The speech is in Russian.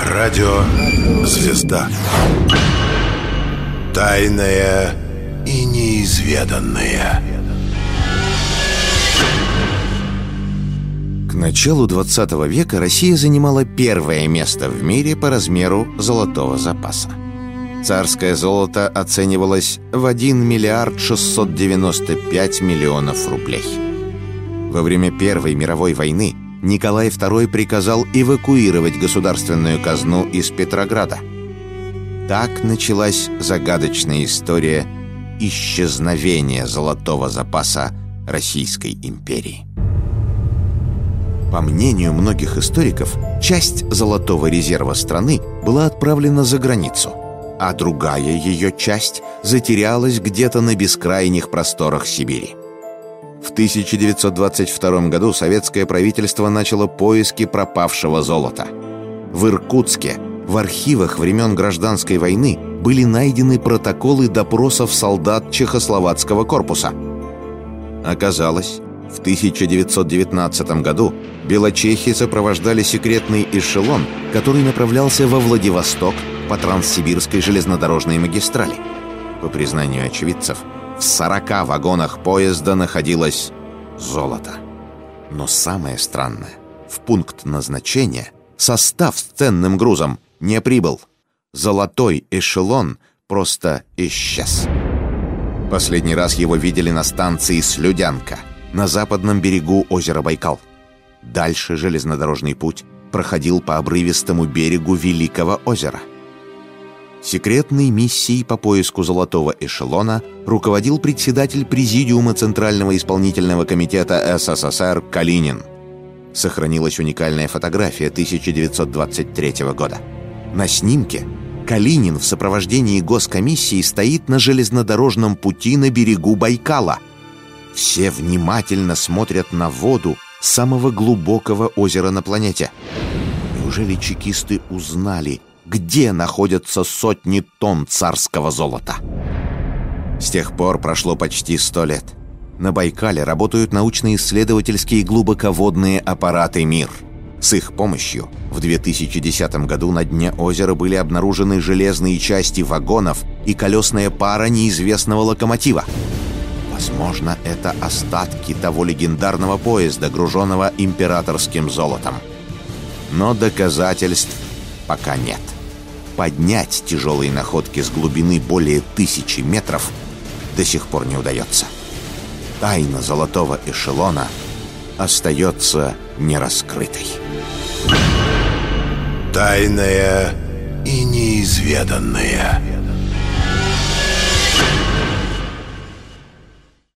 Радио «Звезда». Тайное и неизведанное. К началу 20 века Россия занимала первое место в мире по размеру золотого запаса. Царское золото оценивалось в 1 миллиард 695 миллионов рублей. Во время Первой мировой войны Николай II приказал эвакуировать государственную казну из Петрограда. Так началась загадочная история исчезновения золотого запаса Российской империи. По мнению многих историков, часть золотого резерва страны была отправлена за границу, а другая ее часть затерялась где-то на бескрайних просторах Сибири. В 1922 году советское правительство начало поиски пропавшего золота. В Иркутске в архивах времен Гражданской войны были найдены протоколы допросов солдат Чехословацкого корпуса. Оказалось, в 1919 году белочехи сопровождали секретный эшелон, который направлялся во Владивосток по Транссибирской железнодорожной магистрали. По признанию очевидцев, в 40 вагонах поезда находилось золото. Но самое странное, в пункт назначения состав с ценным грузом не прибыл. Золотой эшелон просто исчез. Последний раз его видели на станции Слюдянка, на западном берегу озера Байкал. Дальше железнодорожный путь проходил по обрывистому берегу Великого озера. Секретной миссией по поиску золотого эшелона руководил председатель Президиума Центрального исполнительного комитета СССР Калинин. Сохранилась уникальная фотография 1923 года. На снимке Калинин в сопровождении госкомиссии стоит на железнодорожном пути на берегу Байкала. Все внимательно смотрят на воду самого глубокого озера на планете. Неужели чекисты узнали, где находятся сотни тонн царского золота? С тех пор прошло почти 100 лет. На Байкале работают научно-исследовательские глубоководные аппараты «Мир». С их помощью в 2010 году на дне озера были обнаружены железные части вагонов и колесная пара неизвестного локомотива. Возможно, это остатки того легендарного поезда, груженного императорским золотом. Но доказательств пока нет. Поднять тяжелые находки с глубины более 1000 метров до сих пор не удается. Тайна золотого эшелона остается нераскрытой. Тайное и неизведанное.